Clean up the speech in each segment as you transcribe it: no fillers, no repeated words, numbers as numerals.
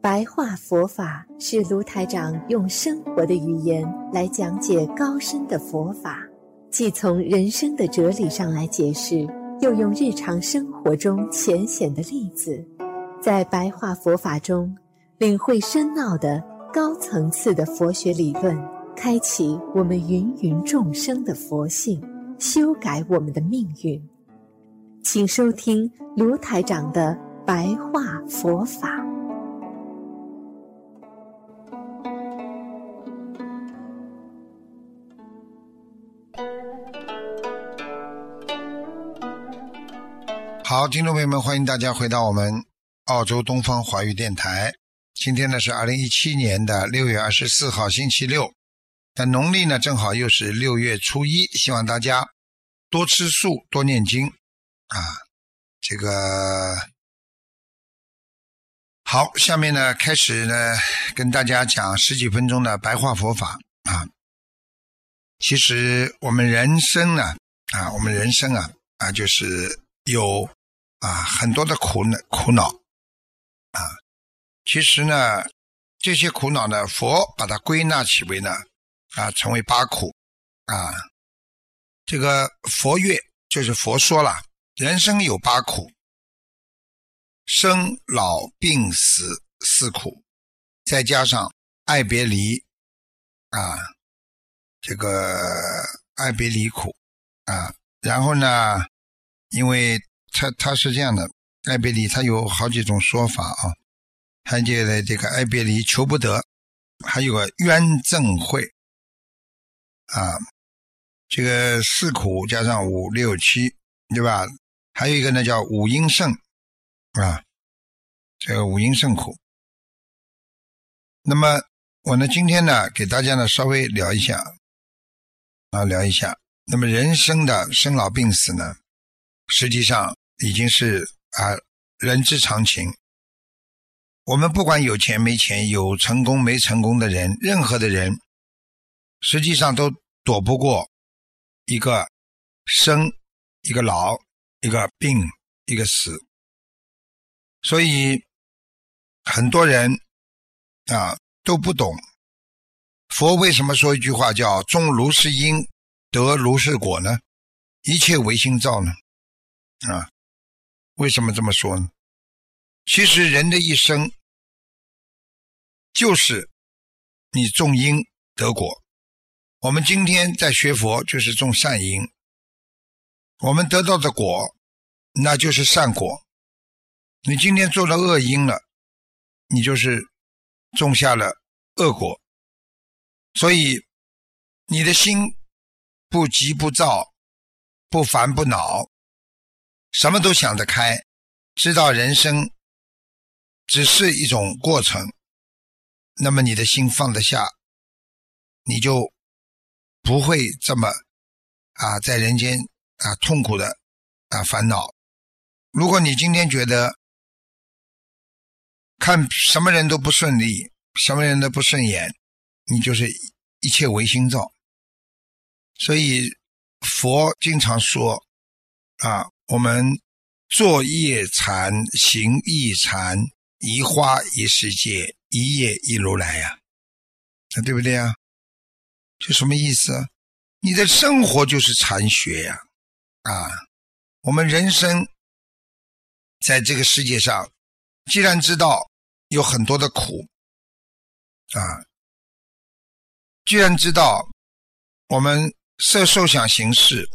白话佛法是卢台长用生活的语言来讲解高深的佛法，既从人生的哲理上来解释，又用日常生活中浅显的例子，在白话佛法中领会深奥的高层次的佛学理论，开启我们芸芸众生的佛性，修改我们的命运。请收听卢台长的白话佛法。 好，听众朋友们，欢迎大家回到我们澳洲东方华语电台。今天呢是2017年的6月24号星期六，但农历呢正好又是6月初一，希望大家多吃素，多念经啊。这个好，下面呢开始呢跟大家讲十几分钟的白话佛法啊。其实我们人生呢就是有很多的苦恼啊。其实呢这些苦恼呢，佛把它归纳起为呢成为8苦啊。这个佛乐就是佛说了，人生有8苦，生老病死4苦，再加上爱别离这个爱别离苦然后呢因为它是这样的，爱别离它有好几种说法啊，还记得这个爱别离求不得，还有个冤憎会这个4苦加上5、6、7，对吧？还有一个呢叫五阴盛这个五阴盛苦。那么我呢今天呢给大家呢稍微聊一下。那么人生的生老病死呢，实际上已经是人之常情。我们不管有钱没钱，有成功没成功的人，任何的人实际上都躲不过一个生，一个老，一个病，一个死。所以很多人都不懂佛为什么说一句话叫种如是因得如是果呢？一切唯心造呢为什么这么说呢？其实人的一生就是你种因得果。我们今天在学佛就是种善因，我们得到的果那就是善果。你今天做了恶因了，你就是种下了恶果。所以你的心不急不躁，不烦不恼，什么都想得开，知道人生只是一种过程，那么你的心放得下，你就不会这么在人间痛苦的烦恼。如果你今天觉得看什么人都不顺利，什么人都不顺眼，你就是一切唯心造。所以佛经常说我们坐夜禅，行亦禅，一花一世界，一叶一如来对不对这什么意思你的生活就是禅学我们人生在这个世界上，既然知道有很多的苦既然知道我们色受想行识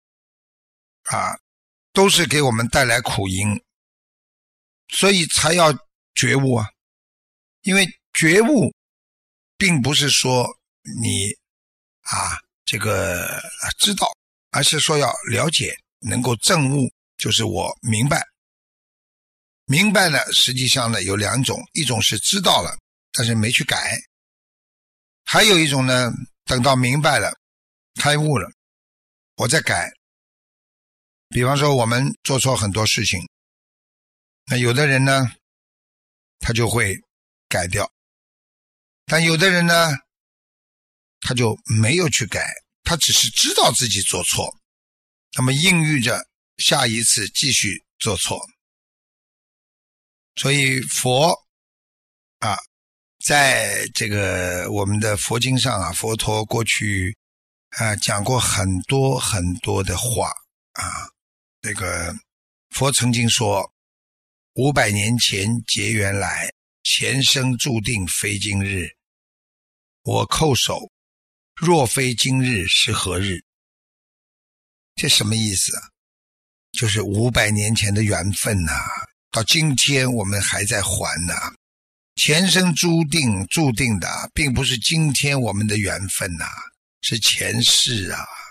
都是给我们带来苦因，所以才要觉悟因为觉悟并不是说你这个知道，而是说要了解，能够证悟，就是我明白。明白了实际上呢有2种，一种是知道了但是没去改，还有一种呢等到明白了开悟了我再改。比方说我们做错很多事情，那有的人呢他就会改掉，但有的人呢他就没有去改，他只是知道自己做错，那么应遇着下一次继续做错。所以佛啊，在这个我们的佛经上啊，佛陀过去讲过很多很多的话啊。这个佛曾经说，500年前结缘来，前生注定非今日，我叩首，若非今日是何日？这什么意思啊？就是500年前的缘分到今天我们还在还前生注定的，并不是今天我们的缘分是前世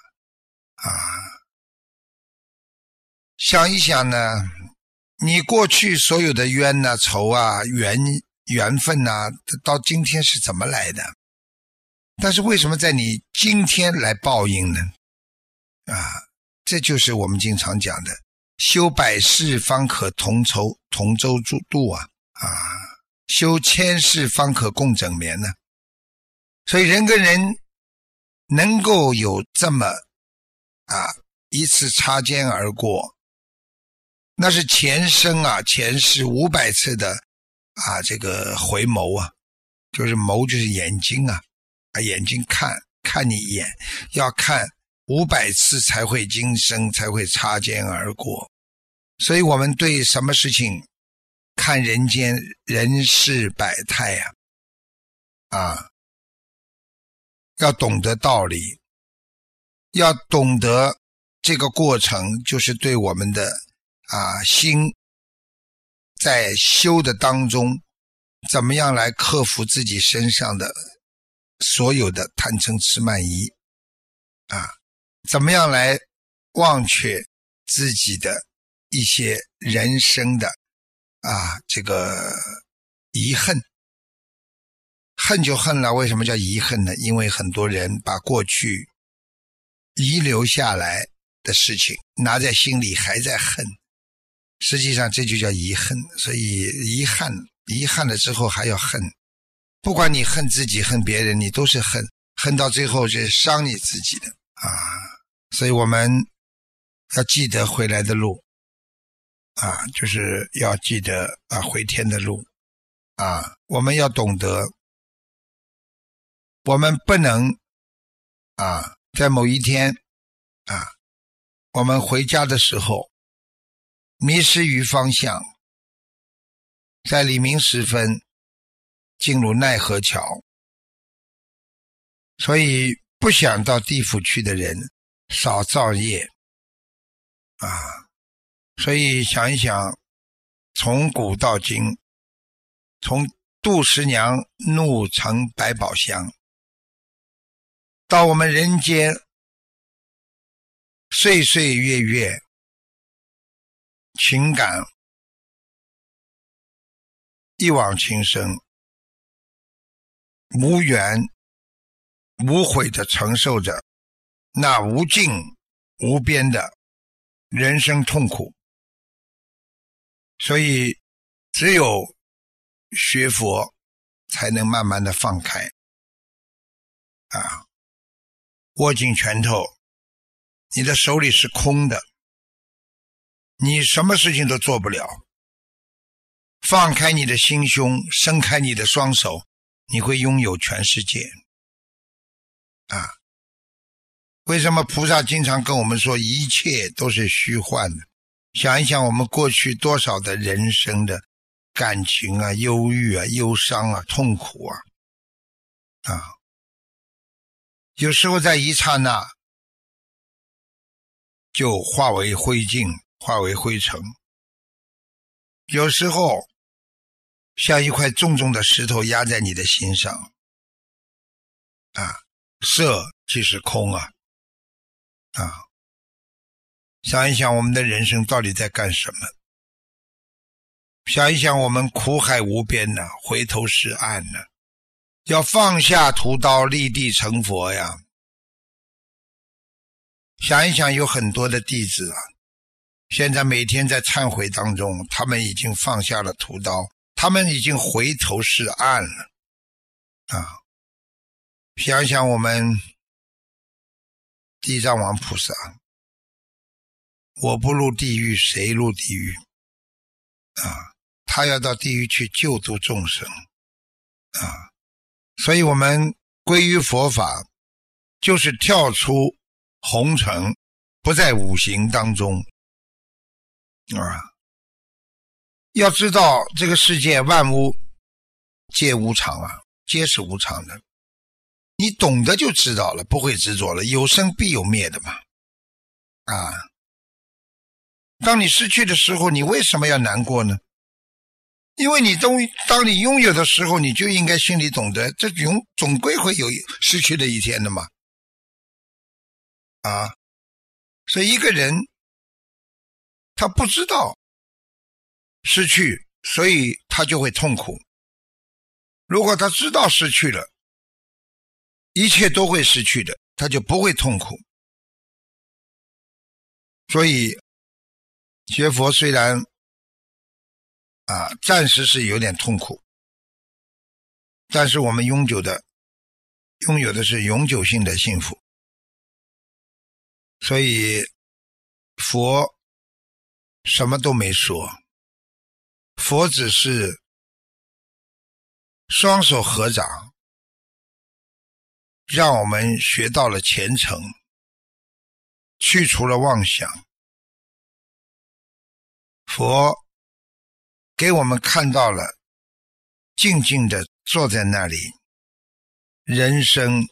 想一想呢，你过去所有的冤仇缘分到今天是怎么来的？但是为什么在你今天来报应呢？这就是我们经常讲的，修百世方可同舟渡修千世方可共枕眠呢。所以人跟人能够有这么一次擦肩而过，那是前生前世500次的这个回眸就是眸就是眼睛眼睛看你一眼，要看500次才会今生，才会擦肩而过。所以我们对什么事情看人间人世百态要懂得道理，要懂得这个过程，就是对我们的心在修的当中，怎么样来克服自己身上的所有的贪嗔痴慢疑怎么样来忘却自己的一些人生的这个遗恨。恨就恨了，为什么叫遗恨呢？因为很多人把过去遗留下来的事情拿在心里还在恨，实际上这就叫遗恨。所以遗憾了之后还要恨，不管你恨自己恨别人，你都是恨到最后是伤你自己的所以我们要记得回来的路就是要记得回天的路我们要懂得，我们不能在某一天我们回家的时候迷失于方向，在黎明时分进入奈何桥。所以不想到地府去的人少造业所以想一想，从古到今，从杜十娘怒成百宝箱，到我们人间岁岁月月情感一往情深，无缘无悔地承受着那无尽无边的人生痛苦。所以只有学佛才能慢慢的放开握紧拳头，你的手里是空的，你什么事情都做不了。放开你的心胸，伸开你的双手，你会拥有全世界为什么菩萨经常跟我们说一切都是虚幻的？想一想我们过去多少的人生的感情忧郁忧伤痛苦有时候在一刹那就化为灰烬，化为灰尘，有时候像一块重重的石头压在你的心上色即是空想一想我们的人生到底在干什么？想一想我们苦海无边回头是岸要放下屠刀，立地成佛呀。想一想有很多的弟子现在每天在忏悔当中，他们已经放下了屠刀，他们已经回头是岸了想想我们地藏王菩萨，我不入地狱谁入地狱他要到地狱去救度众生， 所以我们归于佛法，就是跳出红尘，不在五行当中要知道这个世界万物皆无常皆是无常的，你懂得就知道了，不会执着了，有生必有灭的嘛当你失去的时候，你为什么要难过呢？因为当你拥有的时候，你就应该心里懂得，这总归会有失去的一天的嘛所以一个人他不知道失去，所以他就会痛苦。如果他知道失去了，一切都会失去的，他就不会痛苦。所以学佛虽然暂时是有点痛苦，但是我们拥有的是永久性的幸福。所以佛什么都没说，佛只是双手合掌，让我们学到了虔诚，去除了妄想。佛给我们看到了静静地坐在那里，人生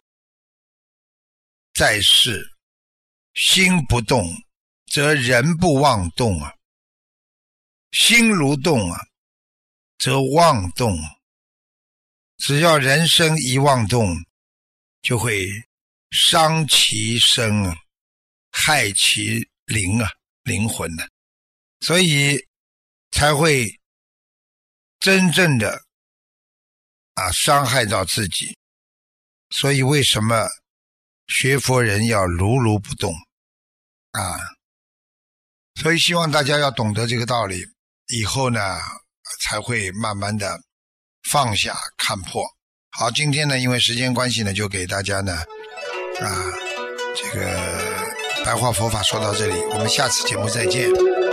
在世，心不动则人不妄动心如动则妄动。只要人生一妄动，就会伤其身害其灵魂所以才会真正的伤害到自己。所以为什么学佛人要如如不动所以希望大家要懂得这个道理，以后呢才会慢慢的放下看破。好，今天呢因为时间关系呢，就给大家呢这个白话佛法说到这里，我们下次节目再见。